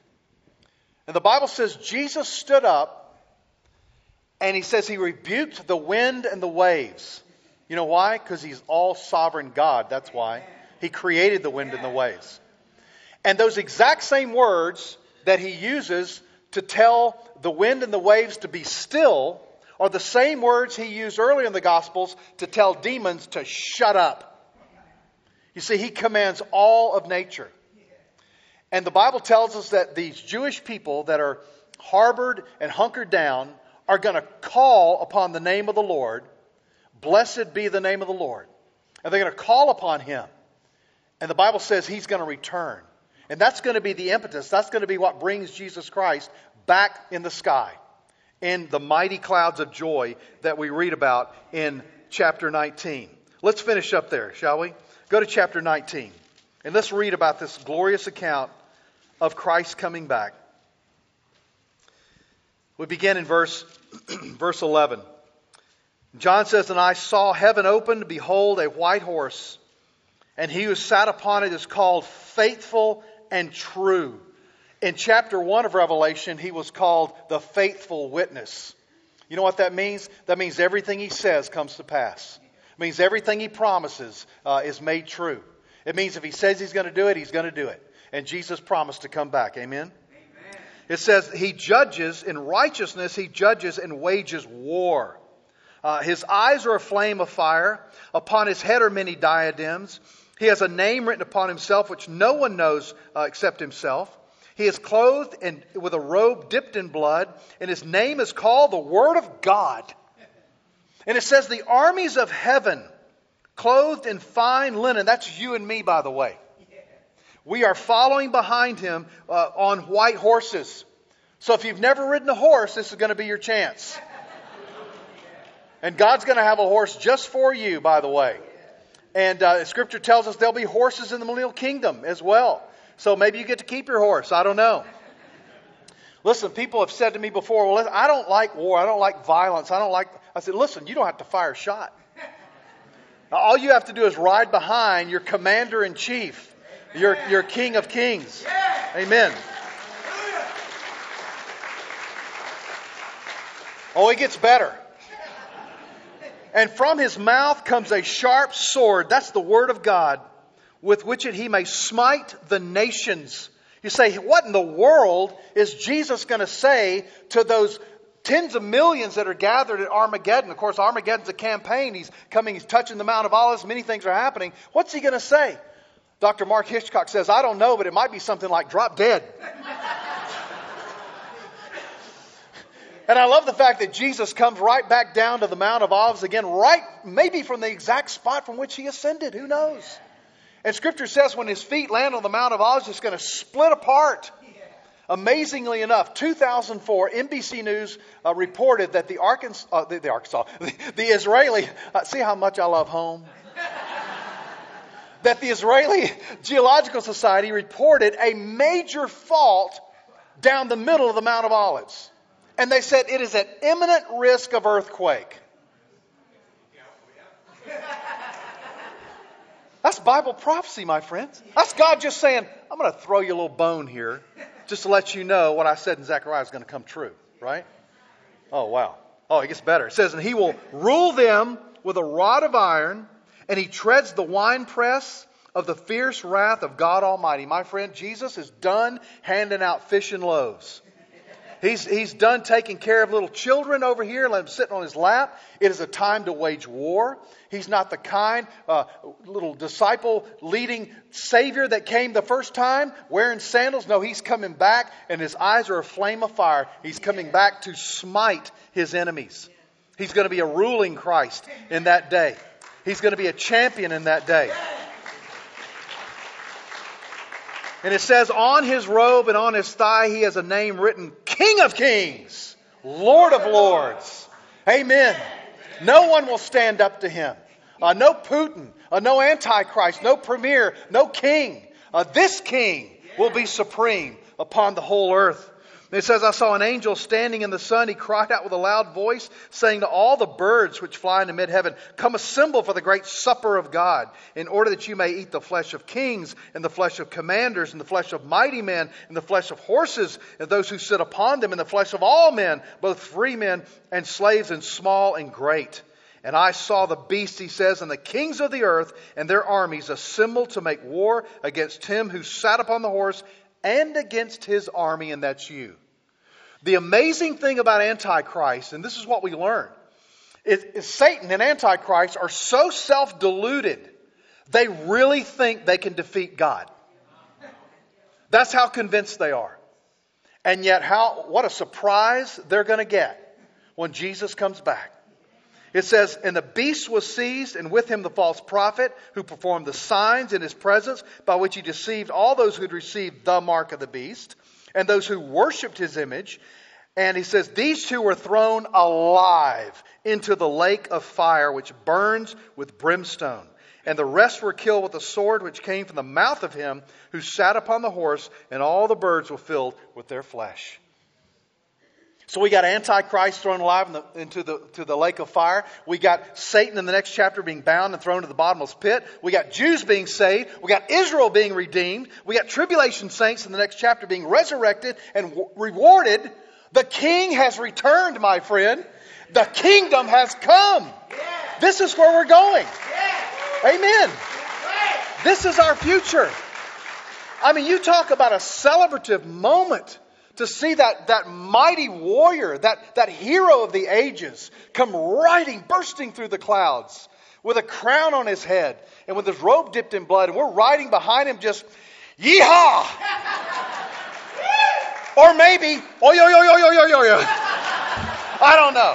And the Bible says Jesus stood up and he says he rebuked the wind and the waves. You know why? Because he's all sovereign God. That's why. He created the wind and the waves. And those exact same words that he uses to tell the wind and the waves to be still are the same words he used earlier in the Gospels to tell demons to shut up. You see, he commands all of nature. And the Bible tells us that these Jewish people that are harbored and hunkered down are going to call upon the name of the Lord. Blessed be the name of the Lord. And they're going to call upon Him. And the Bible says He's going to return. And that's going to be the impetus. That's going to be what brings Jesus Christ back in the sky, in the mighty clouds of joy that we read about in chapter nineteen. Let's finish up there, shall we? Go to chapter nineteen. And let's read about this glorious account of Christ coming back. We begin in verse, verse eleven. John says, "And I saw heaven opened, behold, a white horse. And he who sat upon it is called Faithful and True." In chapter one of Revelation, he was called the Faithful Witness. You know what that means? That means everything he says comes to pass. It means everything he promises uh, is made true. It means if he says he's going to do it, he's going to do it. And Jesus promised to come back. Amen? Amen. It says he judges in righteousness, he judges and wages war. Uh, his eyes are a flame of fire. Upon his head are many diadems. He has a name written upon himself which no one knows uh, except himself. He is clothed in, with a robe dipped in blood, and his name is called the Word of God. And it says the armies of heaven, clothed in fine linen. That's you and me, by the way. We are following behind him uh, on white horses. So if you've never ridden a horse, this is going to be your chance. And God's going to have a horse just for you, by the way. And uh, Scripture tells us there'll be horses in the millennial kingdom as well. So maybe you get to keep your horse. I don't know. Listen, people have said to me before, well, listen, I don't like war. I don't like violence. I don't like... I said, listen, you don't have to fire a shot. Now, all you have to do is ride behind your commander-in-chief, your, your king of kings. Amen. Oh, it gets better. And from his mouth comes a sharp sword. That's the word of God, with which it he may smite the nations. You say, what in the world is Jesus going to say to those tens of millions that are gathered at Armageddon? Of course, Armageddon's a campaign. He's coming, he's touching the Mount of Olives. Many things are happening. What's he going to say? Doctor Mark Hitchcock says, I don't know, but it might be something like drop dead. And I love the fact that Jesus comes right back down to the Mount of Olives again, right maybe from the exact spot from which he ascended. Who knows? And Scripture says when his feet land on the Mount of Olives, it's going to split apart. Amazingly enough, two thousand four, N B C News uh, reported that the Arkansas, uh, the, the Arkansas, the, the Israeli, uh, see how much I love home? That the Israeli Geological Society reported a major fault down the middle of the Mount of Olives. And they said it is at imminent risk of earthquake. That's Bible prophecy, my friends. That's God just saying, I'm going to throw you a little bone here just to let you know what I said in Zechariah is going to come true. Right? Oh, wow. Oh, it gets better. It says, and he will rule them with a rod of iron, and he treads the winepress of the fierce wrath of God Almighty. My friend, Jesus is done handing out fish and loaves. He's, he's done taking care of little children over here, let them sit on his lap. It is a time to wage war. He's not the kind uh, little disciple-leading Savior that came the first time wearing sandals. No, he's coming back, and his eyes are a flame of fire. He's coming back to smite his enemies. He's going to be a ruling Christ in that day. He's going to be a champion in that day. And it says, on his robe and on his thigh, he has a name written, King of Kings, Lord of Lords. Amen. No one will stand up to him. Uh, no Putin, uh, no Antichrist, no premier, no king. Uh, this king will be supreme upon the whole earth. And it says, I saw an angel standing in the sun. He cried out with a loud voice, saying to all the birds which fly into mid-heaven, come assemble for the great supper of God, in order that you may eat the flesh of kings, and the flesh of commanders, and the flesh of mighty men, and the flesh of horses, and those who sit upon them, and the flesh of all men, both free men and slaves, and small and great. And I saw the beast, he says, and the kings of the earth and their armies assembled to make war against him who sat upon the horse, and against his army, and that's you. The amazing thing about Antichrist, and this is what we learn, is, is Satan and Antichrist are so self-deluded, they really think they can defeat God. That's how convinced they are. And yet, how what a surprise they're going to get when Jesus comes back. It says, and the beast was seized, and with him the false prophet, who performed the signs in his presence, by which he deceived all those who had received the mark of the beast, and those who worshipped his image. And he says, these two were thrown alive into the lake of fire, which burns with brimstone. And the rest were killed with the sword which came from the mouth of him who sat upon the horse, and all the birds were filled with their flesh. So we got Antichrist thrown alive in the, into the, to the lake of fire. We got Satan in the next chapter being bound and thrown to the bottomless pit. We got Jews being saved. We got Israel being redeemed. We got tribulation saints in the next chapter being resurrected and w- rewarded. The king has returned, my friend. The kingdom has come. This is where we're going. Amen. This is our future. I mean, you talk about a celebrative moment to see that, that mighty warrior, that, that hero of the ages, come riding, bursting through the clouds with a crown on his head and with his robe dipped in blood. And we're riding behind him just, yeehaw! Or maybe, oh, yo, yo, yo, yo, yo, yo, yo. I don't know.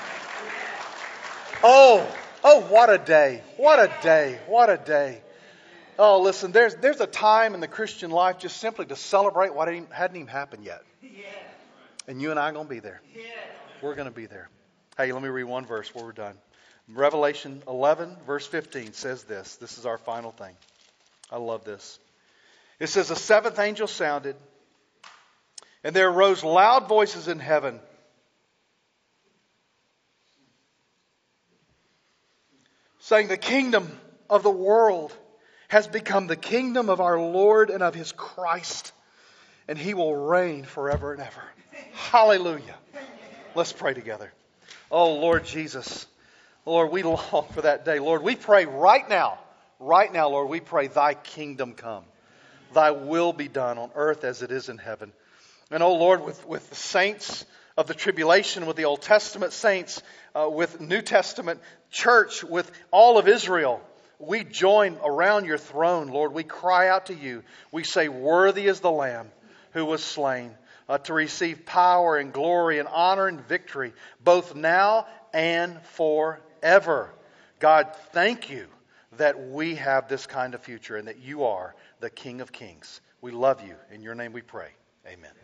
Oh, oh, what a day. What a day. What a day. Oh, listen, there's there's a time in the Christian life just simply to celebrate what hadn't even happened yet. And you and I are going to be there. We're going to be there. Hey, let me read one verse before we're done. Revelation eleven, verse fifteen says this. This is our final thing. I love this. It says, the seventh angel sounded, and there arose loud voices in heaven, saying, the kingdom of the world has become the kingdom of our Lord and of His Christ, and He will reign forever and ever. Hallelujah. Let's pray together. Oh, Lord Jesus. Lord, we long for that day. Lord, we pray right now, right now, Lord, we pray Thy kingdom come. Thy will be done on earth as it is in heaven. And oh, Lord, with, with the saints of the tribulation, with the Old Testament saints, uh, with New Testament church, with all of Israel, we join around your throne, Lord. We cry out to you. We say, worthy is the Lamb who was slain uh, to receive power and glory and honor and victory, both now and forever. God, thank you that we have this kind of future and that you are the King of Kings. We love you. In your name we pray. Amen.